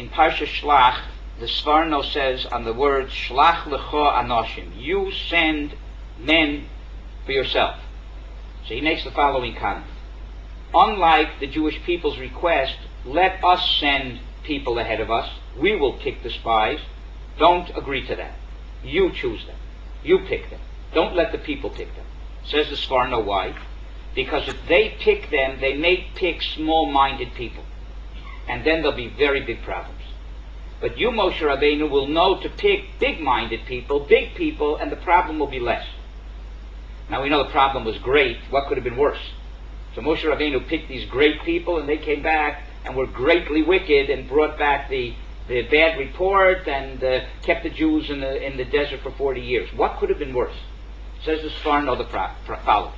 in Parsha Shlach, the Sforno says on the word Shlach lecho anoshim, you send men for yourself. So he makes the following comment. Unlike the Jewish people's request, let us send people ahead of us. We will pick the spies. Don't agree to that. You choose them. You pick them. Don't let the people pick them. Says the Sforno, why? Because if they pick them, they may pick small-minded people. And then there'll be very big problems. But you, Moshe Rabbeinu, will know to pick big-minded people, big people, and the problem will be less. Now we know the problem was great. What could have been worse? So Moshe Rabbeinu picked these great people, and they came back and were greatly wicked and brought back the bad report and kept the Jews in the desert for 40 years. What could have been worse? Says the Sforno the following.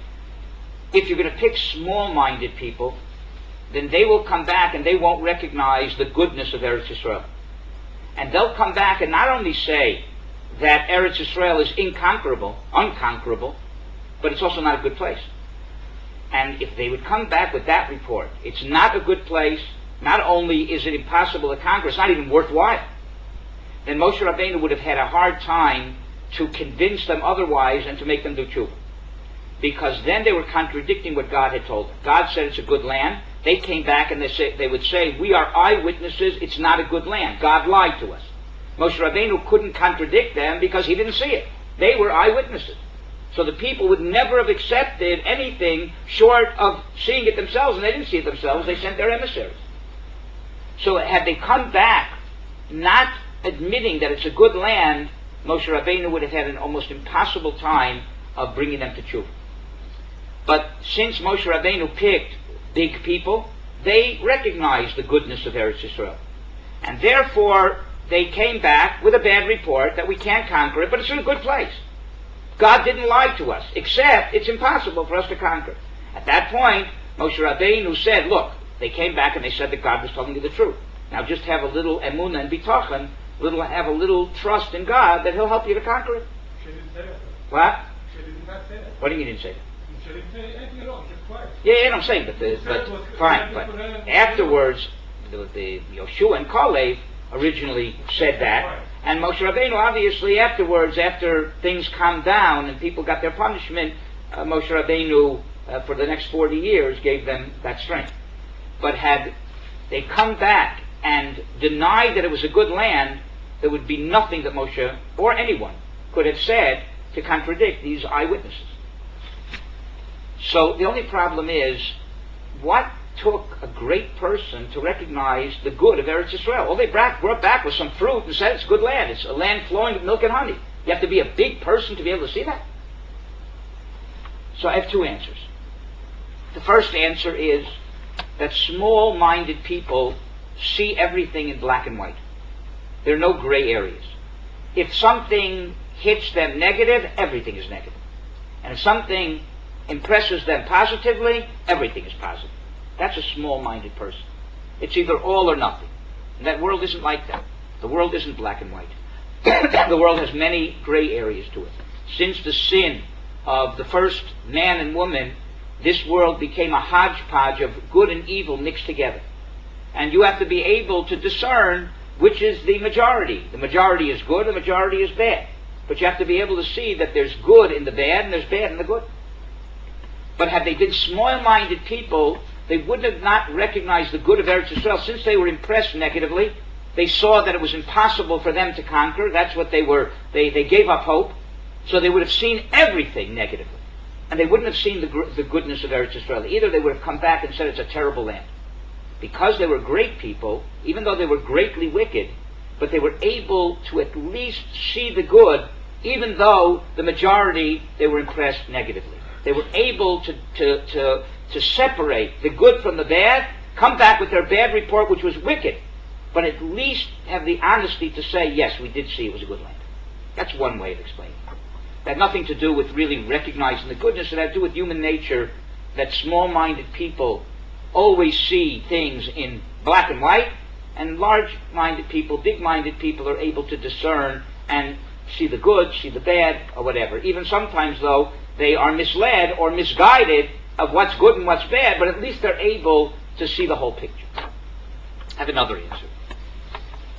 If you're going to pick small-minded people, then they will come back and they won't recognize the goodness of Eretz Yisrael. And they'll come back and not only say that Eretz Yisrael is unconquerable, but it's also not a good place. And if they would come back with that report, it's not a good place, not only is it impossible to conquer, it's not even worthwhile, then Moshe Rabbeinu would have had a hard time to convince them otherwise and to make them do tshuva. Because then they were contradicting what God had told them. God said it's a good land. They came back and they would say, we are eyewitnesses, it's not a good land. God lied to us. Moshe Rabbeinu couldn't contradict them because he didn't see it. They were eyewitnesses. So the people would never have accepted anything short of seeing it themselves, and they didn't see it themselves. They sent their emissaries. So had they come back not admitting that it's a good land, Moshe Rabbeinu would have had an almost impossible time of bringing them to tshuva. But since Moshe Rabbeinu picked big people, they recognized the goodness of Eretz Yisrael. And therefore, they came back with a bad report that we can't conquer it, but it's in a good place. God didn't lie to us, except it's impossible for us to conquer. At that point, Moshe Rabbeinu said, look, they came back and they said that God was telling you the truth. Now just have a little emunah and bitachon, have a little trust in God that He'll help you to conquer it. What? What do you mean he didn't say that? Yeah, I'm saying, but fine. But afterwards, the Yoshua and Kalev originally said that, and Moshe Rabbeinu obviously afterwards, after things calmed down and people got their punishment, Moshe Rabbeinu for the next 40 years gave them that strength. But had they come back and denied that it was a good land, there would be nothing that Moshe or anyone could have said to contradict these eyewitnesses. So the only problem is, what took a great person to recognize the good of Eretz Yisrael? All they brought back was some fruit and said it's a good land. It's a land flowing with milk and honey. You have to be a big person to be able to see that. So I have two answers. The first answer is that small-minded people see everything in black and white. There are no gray areas. If something hits them negative, everything is negative. And if something impresses them positively, everything is positive. That's a small-minded person. It's either all or nothing. And that world isn't like that. The world isn't black and white. The world has many gray areas to it. Since the sin of the first man and woman, this world became a hodgepodge of good and evil mixed together. And you have to be able to discern which is the majority. The majority is good, the majority is bad. But you have to be able to see that there's good in the bad and there's bad in the good. But had they been small-minded people, they would have not recognized the good of Eretz Yisrael. Since they were impressed negatively, they saw that it was impossible for them to conquer. That's what they were. They gave up hope. So they would have seen everything negatively. And they wouldn't have seen the goodness of Eretz Yisrael. Either they would have come back and said it's a terrible land. Because they were great people, even though they were greatly wicked, but they were able to at least see the good, even though the majority, they were impressed negatively. They were able to separate the good from the bad, come back with their bad report, which was wicked, but at least have the honesty to say, yes, we did see it was a good land. That's one way of explaining it. It had nothing to do with really recognizing the goodness. It had to do with human nature, that small-minded people always see things in black and white, and large-minded people, big-minded people are able to discern and see the good, see the bad, or whatever. Even sometimes, though, they are misled or misguided of what's good and what's bad, but at least they're able to see the whole picture. I have another answer.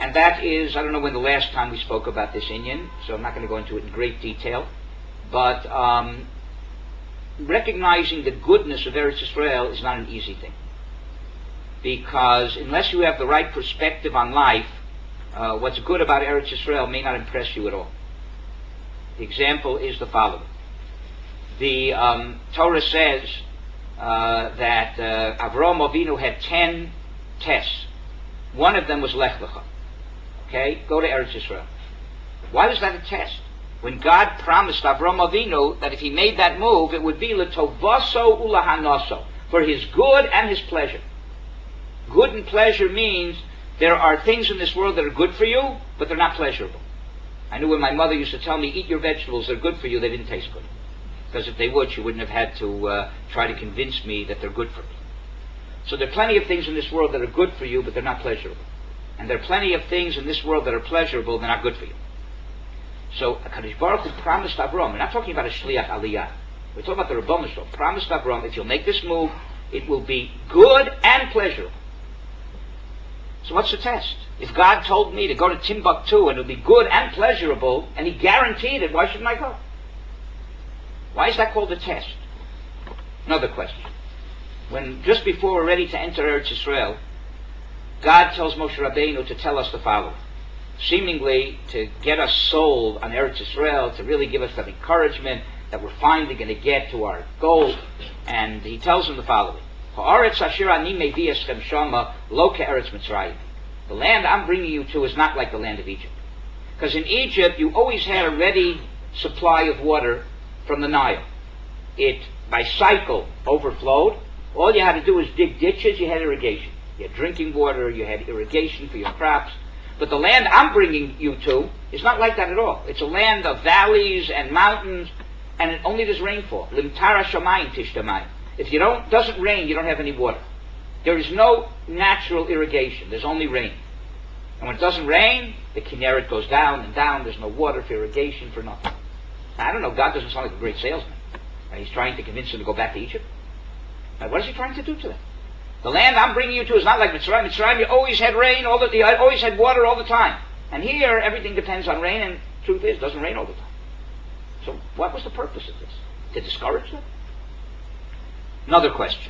and that is, I don't know when the last time we spoke about this Inyan, so I'm not going to go into it in great detail, but recognizing the goodness of Eretz Yisrael is not an easy thing. Because unless you have the right perspective on life, what's good about Eretz Yisrael may not impress you at all. The example is the following. The Torah says that Avraham Avinu had 10 tests. One of them was Lech Lecha. Okay? Go to Eretz Yisrael. Why was that a test? When God promised Avraham Avinu that if he made that move, it would be L'tovaso ulahanoso, for his good and his pleasure. Good and pleasure means there are things in this world that are good for you, but they're not pleasurable. I knew when my mother used to tell me, eat your vegetables, they're good for you, they didn't taste good. Because if they would, she wouldn't have had to try to convince me that they're good for me. So there are plenty of things in this world that are good for you, but they're not pleasurable. And there are plenty of things in this world that are pleasurable, they're not good for you. So HaKadosh Baruch Hu promised Avraham, we're not talking about a Shliach Aliyah, we're talking about the Rebbeinu Shalom, promised Avraham, if you'll make this move, it will be good and pleasurable. So what's the test? If God told me to go to Timbuktu and it'll be good and pleasurable, and he guaranteed it, why shouldn't I go? Why is that called a test? Another question. When just before we're ready to enter Eretz Yisrael, God tells Moshe Rabbeinu to tell us the following. Seemingly to get us sold on Eretz Yisrael, to really give us that encouragement that we're finally going to get to our goal. And he tells him the following. The land I'm bringing you to is not like the land of Egypt. Because in Egypt, you always had a ready supply of water from the Nile. It, by cycle, overflowed. All you had to do was dig ditches, you had irrigation. You had drinking water, you had irrigation for your crops. But the land I'm bringing you to is not like that at all. It's a land of valleys and mountains, and it only does rainfall. Limtara shamayim tishtamayim. If it doesn't rain, you don't have any water. There is no natural irrigation. There's only rain. And when it doesn't rain, the Kinneret goes down and down. There's no water for irrigation, for nothing. Now, I don't know. God doesn't sound like a great salesman. He's trying to convince them to go back to Egypt. Now, what is he trying to do to them? The land I'm bringing you to is not like Mitzrayim. Mitzrayim, you always had rain, you always had water all the time. And here, everything depends on rain, and the truth is, it doesn't rain all the time. So what was the purpose of this? To discourage them? Another question.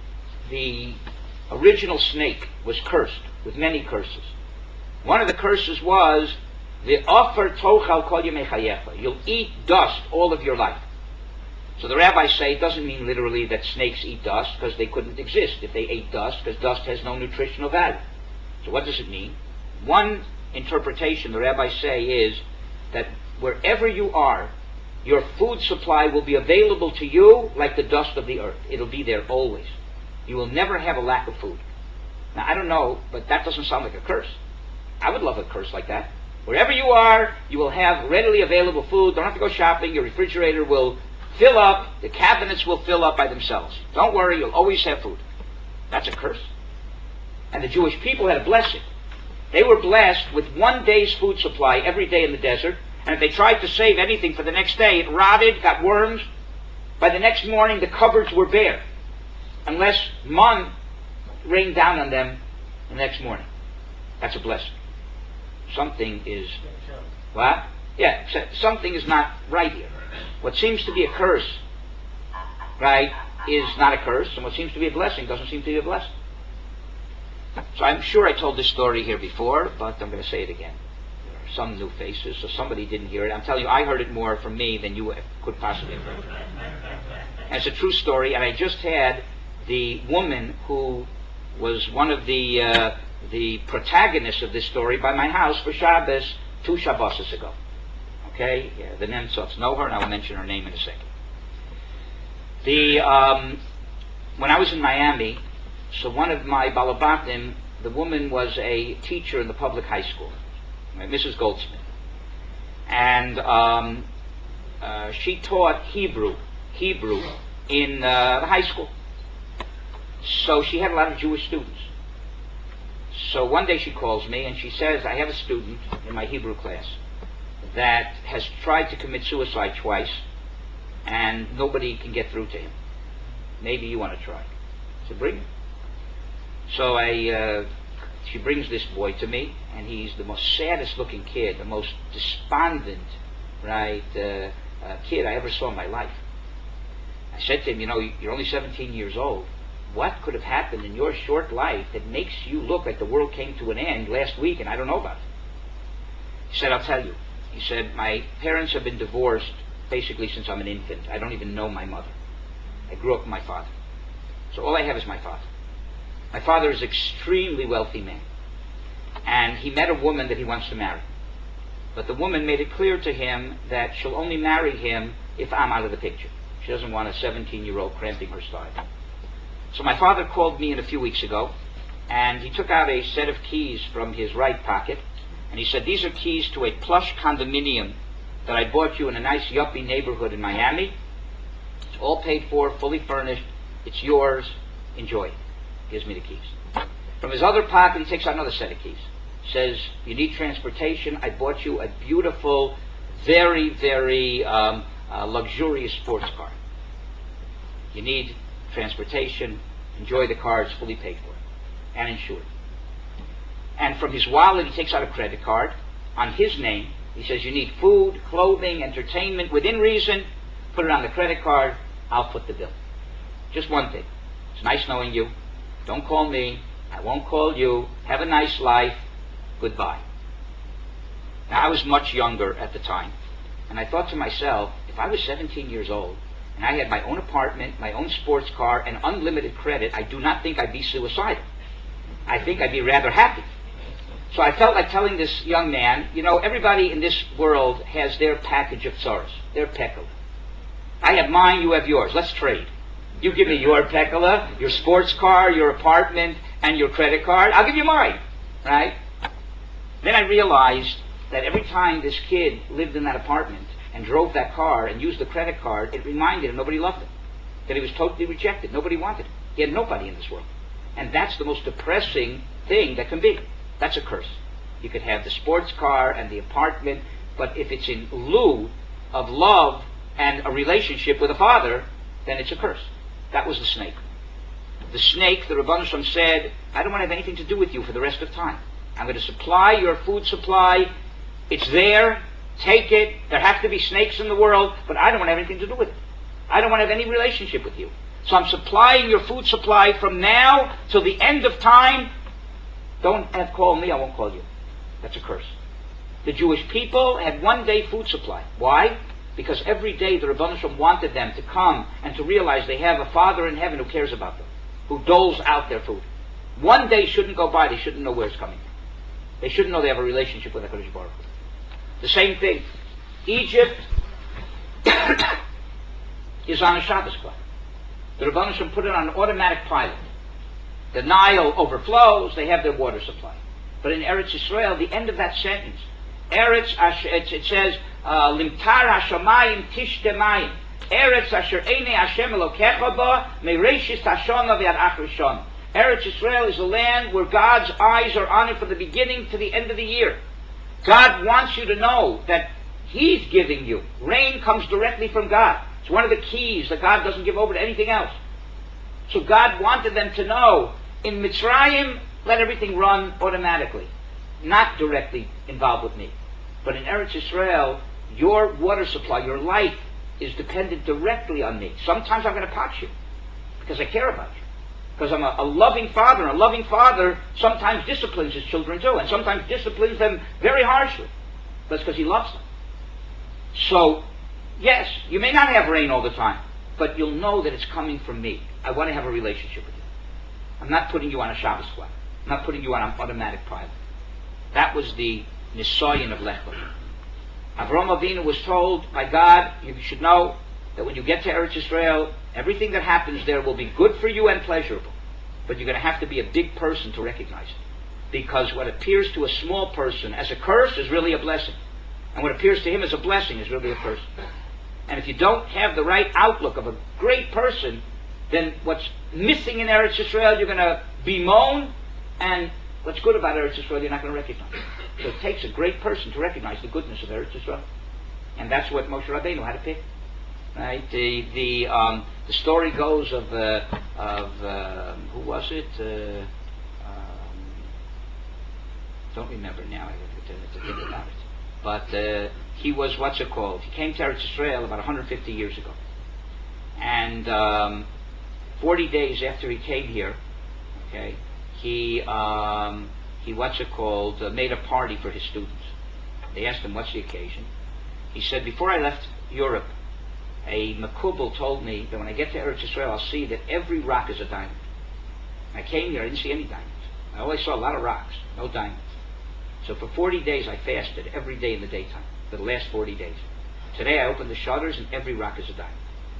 The original snake was cursed with many curses. One of the curses was the offer tochal kol yemei chayecha. You'll eat dust all of your life. So the rabbis say it doesn't mean literally that snakes eat dust, because they couldn't exist if they ate dust, because dust has no nutritional value. So what does it mean? One interpretation the rabbis say is that wherever you are, your food supply will be available to you like the dust of the earth. It'll be there always. You will never have a lack of food. Now, I don't know, but that doesn't sound like a curse. I would love a curse like that. Wherever you are, you will have readily available food. Don't have to go shopping. Your refrigerator will fill up. The cabinets will fill up by themselves. Don't worry, you'll always have food. That's a curse. And the Jewish people had a blessing. They were blessed with 1 day's food supply every day in the desert. And if they tried to save anything for the next day, it rotted, got worms. By the next morning, the cupboards were bare. Unless man rained down on them the next morning. That's a blessing. Something is... What? Yeah, something is not right here. What seems to be a curse, right, is not a curse. And what seems to be a blessing doesn't seem to be a blessing. So I'm sure I told this story here before, but I'm going to say it again. Some new faces, so somebody didn't hear it. I'm telling you, I heard it more from me than you could possibly have heard. And it's a true story, and I just had the woman who was one of the protagonists of this story by my house for Shabbos 2 Shabbos ago. Okay? Yeah, the Nemtzots know her, and I will mention her name in a second. When I was in Miami, so one of my balabatim, the woman was a teacher in the public high school. Mrs. Goldsmith. And she taught Hebrew in the high school. So she had a lot of Jewish students. So one day she calls me and she says, I have a student in my Hebrew class that has tried to commit suicide twice and nobody can get through to him. Maybe you want to try. I said, bring him. So I she brings this boy to me, and he's the most saddest looking kid, the most despondent, right, kid I ever saw in my life. I said to him, you're only 17 years old. What could have happened in your short life that makes you look like the world came to an end last week and I don't know about it? He said, I'll tell you. He said, my parents have been divorced basically since I'm an infant. I don't even know my mother. I grew up with my father. So all I have is my father. My father is an extremely wealthy man. And he met a woman that he wants to marry. But the woman made it clear to him that she'll only marry him if I'm out of the picture. She doesn't want a 17-year-old cramping her style. So my father called me in a few weeks ago, and he took out a set of keys from his right pocket, and he said, these are keys to a plush condominium that I bought you in a nice yuppie neighborhood in Miami. It's all paid for, fully furnished. It's yours. Enjoy it. Gives me the keys. From his other pocket, he takes out another set of keys. Says, you need transportation. I bought you a beautiful, very, very luxurious sports car. You need transportation. Enjoy the car. It's fully paid for and insured. And from his wallet, he takes out a credit card on his name. He says, you need food, clothing, entertainment, within reason. Put it on the credit card. I'll foot the bill. Just one thing. It's nice knowing you. Don't call me. I won't call you. Have a nice life. Goodbye. Now, I was much younger at the time. And I thought to myself, if I was 17 years old, and I had my own apartment, my own sports car, and unlimited credit, I do not think I'd be suicidal. I think I'd be rather happy. So I felt like telling this young man, everybody in this world has their package of tzaras, their pekala. I have mine, you have yours. Let's trade. You give me your pekala, your sports car, your apartment, and your credit card. I'll give you mine, right? Then I realized that every time this kid lived in that apartment and drove that car and used the credit card, it reminded him nobody loved him, that he was totally rejected. Nobody wanted him. He had nobody in this world. And that's the most depressing thing that can be. That's a curse. You could have the sports car and the apartment, but if it's in lieu of love and a relationship with a father, then it's a curse. That was the snake. The snake, the Rebbeinu Shalom said, I don't want to have anything to do with you for the rest of time. I'm going to supply your food supply. It's there. Take it. There have to be snakes in the world, but I don't want to have anything to do with it. I don't want to have any relationship with you. So I'm supplying your food supply from now till the end of time. Don't call me, I won't call you. That's a curse. The Jewish people had one day food supply. Why? Because every day the Rebbeinu Shalom wanted them to come and to realize they have a Father in heaven who cares about them, who doles out their food. One day shouldn't go by, they shouldn't know where it's coming from. They shouldn't know they have a relationship with HaKadosh Baruch Hu. The same thing. Egypt is on a Shabbos clock. The Rebbeinu Shalom put it on an automatic pilot. The Nile overflows, they have their water supply. But in Eretz Yisrael, the end of that sentence, it says, Limtar hashamayim tishdemayim. Eretz asher einei Hashem elokecha ba, mereishis hashana v'ad achar shana. Eretz Yisrael is a land where God's eyes are on it from the beginning to the end of the year. God wants you to know that He's giving you. Rain comes directly from God. It's one of the keys that God doesn't give over to anything else. So God wanted them to know, in Mitzrayim, let everything run automatically, not directly involved with me. But in Eretz Yisrael, your water supply, your life, is dependent directly on me. Sometimes I'm going to punch you because I care about you. Because I'm a loving father. A loving father sometimes disciplines his children too, and sometimes disciplines them very harshly. That's because he loves them. So, yes, you may not have rain all the time, but you'll know that it's coming from me. I want to have a relationship with you. I'm not putting you on a Shabbos clock. I'm not putting you on an automatic pilot. That was the Nisayan of Lech Lecha. Avraham Avinu was told by God, you should know that when you get to Eretz Yisrael, everything that happens there will be good for you and pleasurable. But you're going to have to be a big person to recognize it. Because what appears to a small person as a curse is really a blessing. And what appears to him as a blessing is really a curse. And if you don't have the right outlook of a great person, then what's missing in Eretz Yisrael, you're going to bemoan, and what's good about Eretz Yisrael, you're not going to recognize. So it takes a great person to recognize the goodness of Eretz Yisrael. And that's what Moshe Rabbeinu had to pick. Right? The story goes of who was it? Don't remember now. I have to think about it. But he was, he came to Eretz Yisrael about 150 years ago. And 40 days after he came here, okay, he made a party for his students. They asked him, what's the occasion? He said, before I left Europe, a Makubal told me that when I get to Eretz Yisrael, I'll see that every rock is a diamond. I came here, I didn't see any diamonds. I always saw a lot of rocks, no diamonds. So for 40 days, I fasted every day in the daytime, for the last 40 days. Today, I opened the shutters, and every rock is a diamond.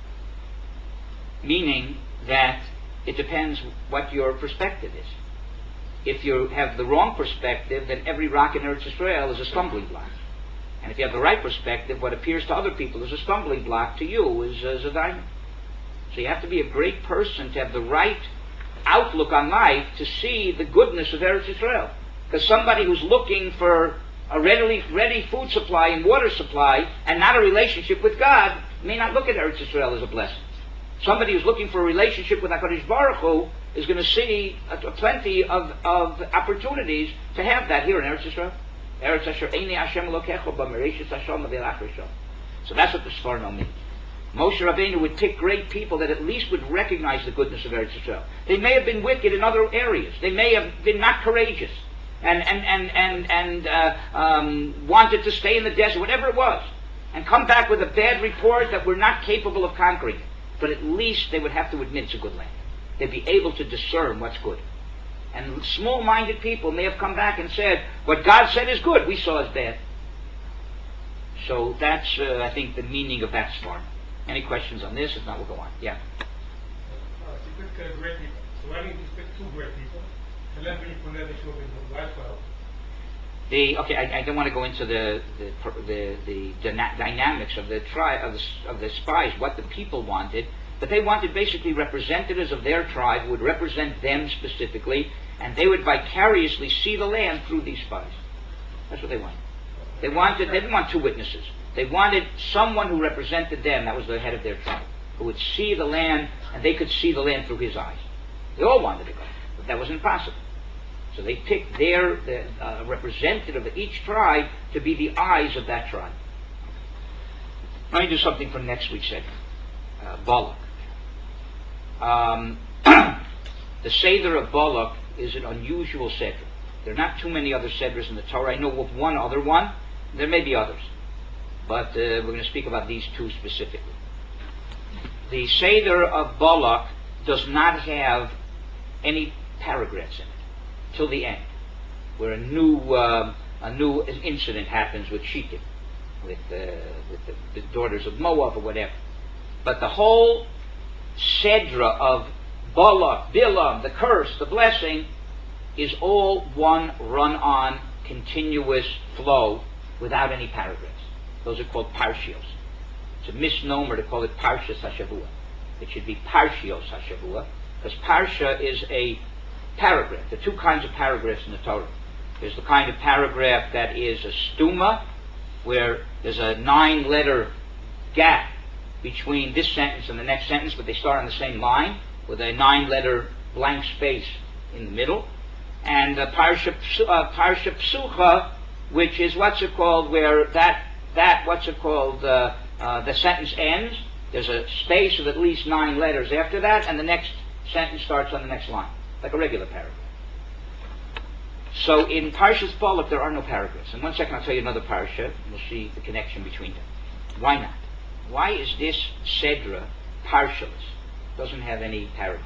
Meaning that it depends what your perspective is. If you have the wrong perspective, then every rock in Eretz Yisrael is a stumbling block. And if you have the right perspective, what appears to other people as a stumbling block to you is a diamond. So you have to be a great person to have the right outlook on life to see the goodness of Eretz Yisrael. Because somebody who's looking for a ready food supply and water supply and not a relationship with God may not look at Eretz Yisrael as a blessing. Somebody who's looking for a relationship with HaKadosh Baruch Hu is going to see plenty of opportunities to have that here in Eretz Yisrael. Eretz Asher Eini Hashem Elokecho B'Mereshis Hashem V'Elach Rishon. So that's what the Sforno means. Moshe Rabbeinu would pick great people that at least would recognize the goodness of Eretz Yisrael. They may have been wicked in other areas. They may have been not courageous and wanted to stay in the desert, whatever it was, and come back with a bad report that we're not capable of conquering it. But at least they would have to admit it's a good land. They'd be able to discern what's good. And small-minded people may have come back and said, what God said is good, we saw as bad. So that's, I think, the meaning of that storm. Any questions on this? If not, we'll go on. Yeah? You pick great people. So why didn't you pick two great people? And let me put that issue in lifestyle. I don't want to go into the dynamics of the tribe of the spies, what the people wanted, but they wanted basically representatives of their tribe who would represent them specifically, and they would vicariously see the land through these spies. That's what they wanted. They didn't want two witnesses. They wanted someone who represented them, that was the head of their tribe, who would see the land, and they could see the land through his eyes. They all wanted to go, but that wasn't possible. So they picked their representative of each tribe to be the eyes of that tribe. Let me do something for next week's segment. Balak. The Seder of Balak is an unusual Seder. There are not too many other Seders in the Torah. I know of one other one. There may be others. But we're going to speak about these two specifically. The Seder of Balak does not have any paragraphs in it till the end, where a new incident happens with Shittim, with the daughters of Moab or whatever. But the whole Sedra of Balak, Bilam, the curse, the blessing, is all one run-on, continuous flow without any paragraphs. Those are called parshios. It's a misnomer to call it Parshas HaShavua. It should be Parshios HaShavua, because Parsha is a paragraph. There are two kinds of paragraphs in the Torah. There's the kind of paragraph that is a stuma, where there's a 9-letter gap between this sentence and the next sentence, but they start on the same line, with a 9-letter blank space in the middle. And Parsha Psucha, which is where the sentence ends. There's a space of at least 9 letters after that, and the next sentence starts on the next line, like a regular paragraph. So in Parshas Balak, there are no paragraphs. In 1 second, I'll tell you another parsha, and we'll see the connection between them. Why not? Why is this Sedra parshaless? Doesn't have any paragraphs.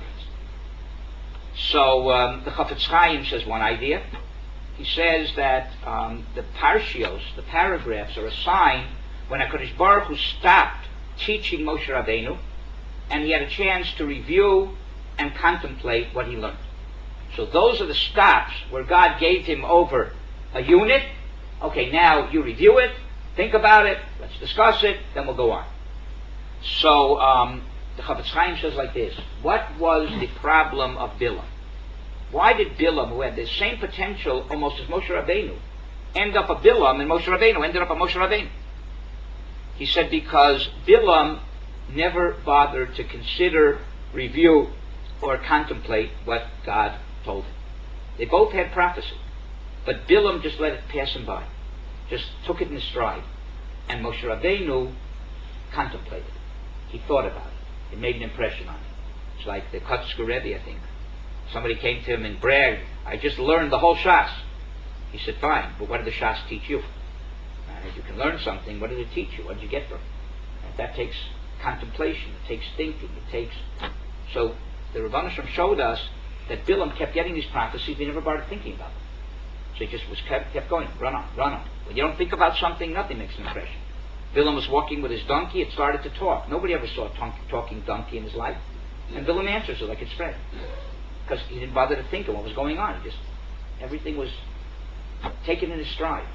So the Chafetz Chaim says one idea. He says that the parshios, the paragraphs, are a sign when HaKadosh Baruch Hu stopped teaching Moshe Rabbeinu, and he had a chance to review and contemplate what he learned. So those are the stops where God gave him over a unit. Okay, now you review it, think about it, let's discuss it, then we'll go on. So the Chafetz Chaim says like this: what was the problem of Bilam? Why did Bilam, who had the same potential almost as Moshe Rabbeinu, end up a Bilam, and Moshe Rabbeinu ended up a Moshe Rabbeinu? He said because Bilam never bothered to consider, review, or contemplate what God told him. They both had prophecy. But Bilam just let it pass him by, just took it in stride. And Moshe Rabbeinu contemplated it. He thought about it. It made an impression on him. It's like the Kotzker Rebbe, I think. Somebody came to him and bragged, I just learned the whole Shas. He said, fine, but what did the Shas teach you? If you can learn something, what did it teach you? What did you get from it? And that takes contemplation, it takes thinking, it takes... So the Rebbeinu Shem showed us that Bilam kept getting these prophecies, he never bothered thinking about them. So he just kept going, run on. When you don't think about something, nothing makes an impression. Bilam was walking with his donkey, it started to talk. Nobody ever saw a talking donkey in his life. And Bilam answers it like it's Fred. Because he didn't bother to think of what was going on. Everything was taken in his stride.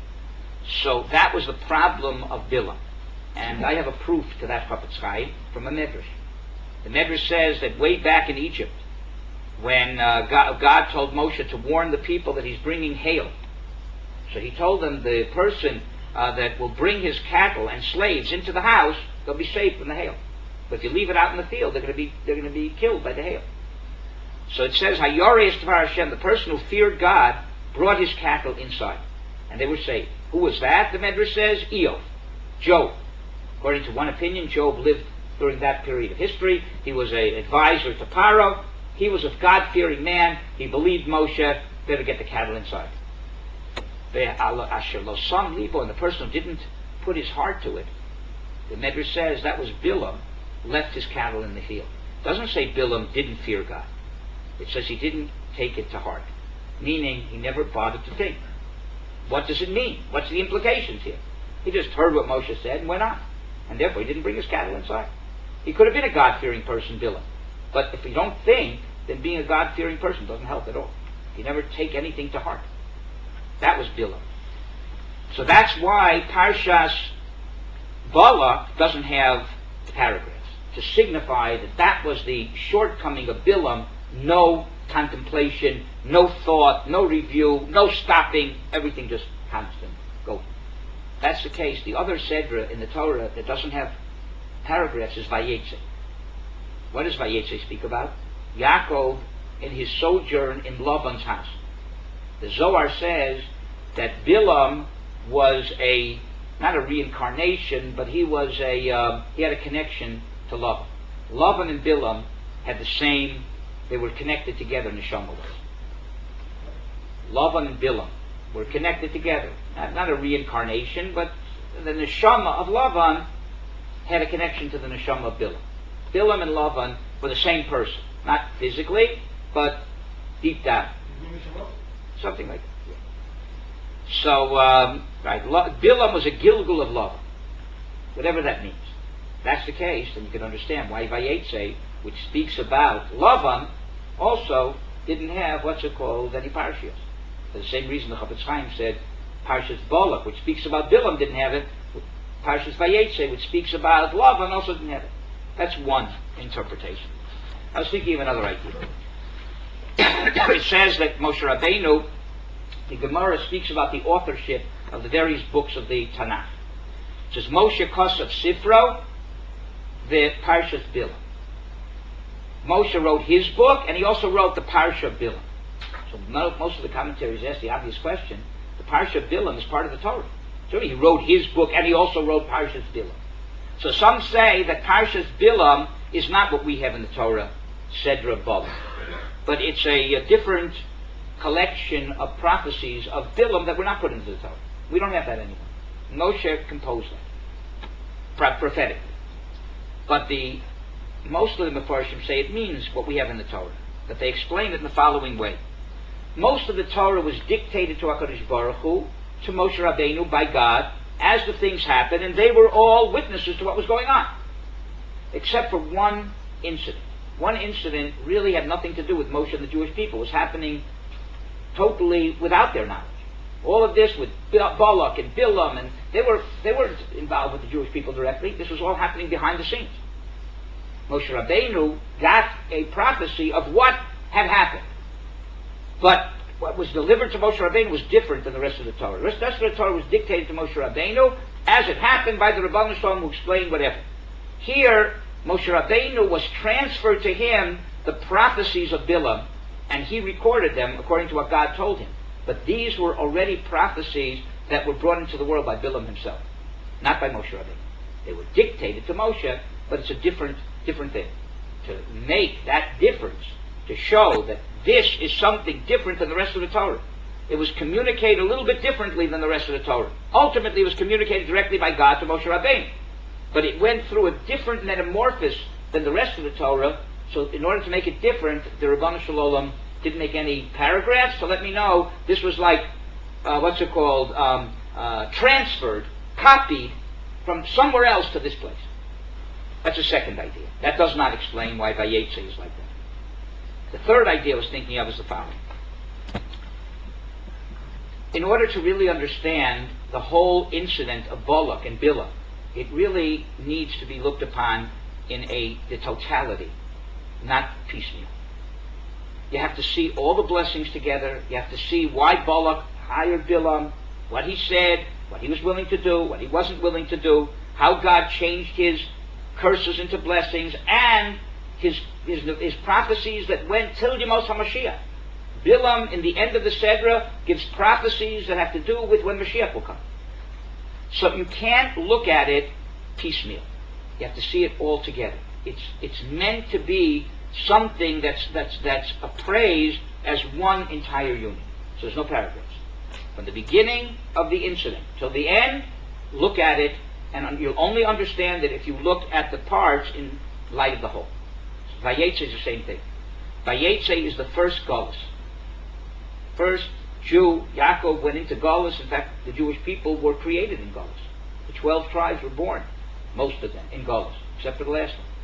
So that was the problem of Bilam. And I have a proof to that Chafetz Chaim from a Medrash. The Medrash says that way back in Egypt, when God told Moshe to warn the people that he's bringing hail. So he told them the person that will bring his cattle and slaves into the house, they'll be safe from the hail. But if you leave it out in the field, they're going to be killed by the hail. So it says, Hayorei Estavar Hashem, the person who feared God, brought his cattle inside, and they were saved. Who was that? The Medrash says, Eov, Job. According to one opinion, Job lived during that period of history. He was an advisor to Paro. He was a God-fearing man. He believed Moshe. Better get the cattle inside. Asher lo sam libo, and the person who didn't put his heart to it, the Medrash says that was Bilam, left his cattle in the field. It doesn't say Bilam didn't fear God. It says he didn't take it to heart, meaning he never bothered to think. What does it mean? What's the implications here? He just heard what Moshe said and went on, and therefore he didn't bring his cattle inside. He could have been a God-fearing person, Bilam, but if you don't think, then being a God-fearing person doesn't help at all. You never take anything to heart. That was Bilam. So that's why Parshas Balak doesn't have paragraphs, to signify that that was the shortcoming of Bilam. No contemplation, no thought, no review, no stopping, everything just constant. Go. That's the case. The other Sedra in the Torah that doesn't have paragraphs is Vayetze. What does Vayetze speak about? Yaakov in his sojourn in Laban's house. The Zohar says that Bilam was not a reincarnation, but he had a connection to Laban. Laban and Bilam had the same, they were connected together, neshama-wise. Laban and Bilam were connected together. Not a reincarnation, but the neshama of Laban had a connection to the neshama of Bilam. Bilam and Laban were the same person. Not physically, but deep down. Something like that. Yeah. So, Bilam was a Gilgul of Laban. Whatever that means. If that's the case, then you can understand why Vayetze, which speaks about Laban, also didn't have any Parshios. For the same reason the Chafetz Chaim said Parshas Balak, which speaks about Bilam, didn't have it. Parshas Vayetze, which speaks about Laban, also didn't have it. That's one interpretation. I was thinking of another idea. It says that Moshe Rabbeinu, the Gemara speaks about the authorship of the various books of the Tanakh. It says Moshe Kosav Sifro, the Parshas Bilam. Moshe wrote his book, and he also wrote the Parsha of Bilam. So most of the commentaries ask the obvious question: the Parsha of Bilam is part of the Torah. So he wrote his book, and he also wrote Parshas Bilam. So some say that Parshas Bilam is not what we have in the Torah, Sedra Balak, but it's a different collection of prophecies of Bilam that were not put into the Torah. We don't have that anymore. Moshe composed that prophetically. But most of the Mefarshim say it means what we have in the Torah. But they explain it in the following way. Most of the Torah was dictated to HaKadosh Baruch Hu, to Moshe Rabbeinu by God, as the things happened, and they were all witnesses to what was going on. Except for one incident. One incident really had nothing to do with Moshe and the Jewish people. It was happening totally without their knowledge. All of this with Balak and Bilam, and they weren't involved with the Jewish people directly. This was all happening behind the scenes. Moshe Rabbeinu got a prophecy of what had happened. But what was delivered to Moshe Rabbeinu was different than the rest of the Torah. The rest of the Torah was dictated to Moshe Rabbeinu as it happened by the Rabban Shalom who explained whatever. Here, Moshe Rabbeinu was transferred to him the prophecies of Bilam, and he recorded them according to what God told him. But these were already prophecies that were brought into the world by Bilam himself, not by Moshe Rabbeinu. They were dictated to Moshe, but it's a different thing. To make that difference, to show that this is something different than the rest of the Torah. It was communicated a little bit differently than the rest of the Torah. Ultimately, it was communicated directly by God to Moshe Rabbeinu. But it went through a different metamorphosis than the rest of the Torah. So in order to make it different, the Ribono Shel Olam didn't make any paragraphs to let me know this was like, transferred, copied from somewhere else to this place. That's a second idea. That does not explain why Vayetze is like that. The third idea I was thinking of is the following. In order to really understand the whole incident of Balak and Bilam, it really needs to be looked upon in the totality, not piecemeal. You have to see all the blessings together. You have to see why Balak hired Bilam, what he said, what he was willing to do, what he wasn't willing to do, how God changed his curses into blessings, and his prophecies that went till Yemos HaMashiach. Bilam, in the end of the Sedra, gives prophecies that have to do with when Mashiach will come. So you can't look at it piecemeal. You have to see it all together. It's meant to be something that's appraised as one entire unit. So there's no paragraphs. From the beginning of the incident till the end, look at it, and you'll only understand it if you look at the parts in light of the whole. So Vayetze is the same thing. Vayetze is the first Galus. First Jew, Yaakov, went into Galus. In fact, the Jewish people were created in Galus. The 12 tribes were born, most of them, in Galus, except for the last one.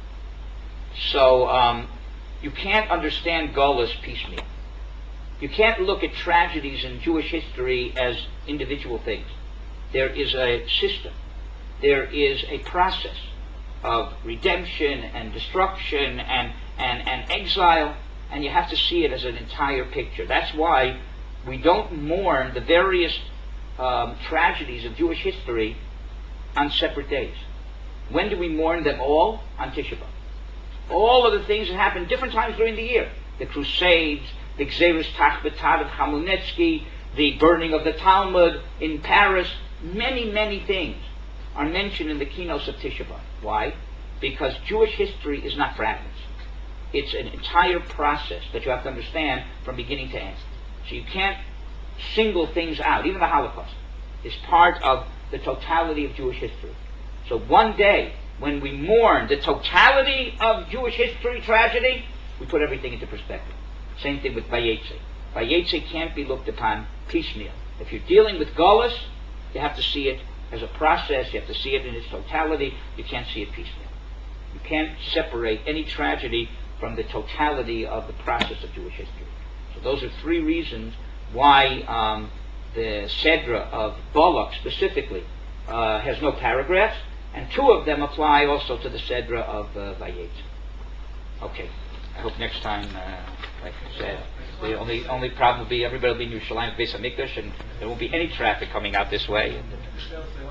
So you can't understand Galus piecemeal. You can't look at tragedies in Jewish history as individual things. There is a system. There is a process of redemption and destruction and exile, and you have to see it as an entire picture. That's why we don't mourn the various tragedies of Jewish history on separate days. When do we mourn them all? On Tisha B'Av. All of the things that happen different times during the year. The Crusades, the Gzeres Tachbetad of Chmielnicki, the burning of the Talmud in Paris. Many, many things are mentioned in the keynotes of Tisha B'Av. Why? Because Jewish history is not fragments. It's an entire process that you have to understand from beginning to end. So you can't single things out. Even the Holocaust is part of the totality of Jewish history. So one day, when we mourn the totality of Jewish history tragedy, we put everything into perspective. Same thing with Vayetze. Vayetze can't be looked upon piecemeal. If you're dealing with Galus, you have to see it as a process. You have to see it in its totality. You can't see it piecemeal. You can't separate any tragedy from the totality of the process of Jewish history. So those are three reasons why the Sedra of Balak specifically has no paragraphs, and two of them apply also to the Sedra of Vayetze. Okay, I hope next time, like I said, the only problem will be everybody will be in Yerushalayim Beis HaMikdash, and there won't be any traffic coming out this way.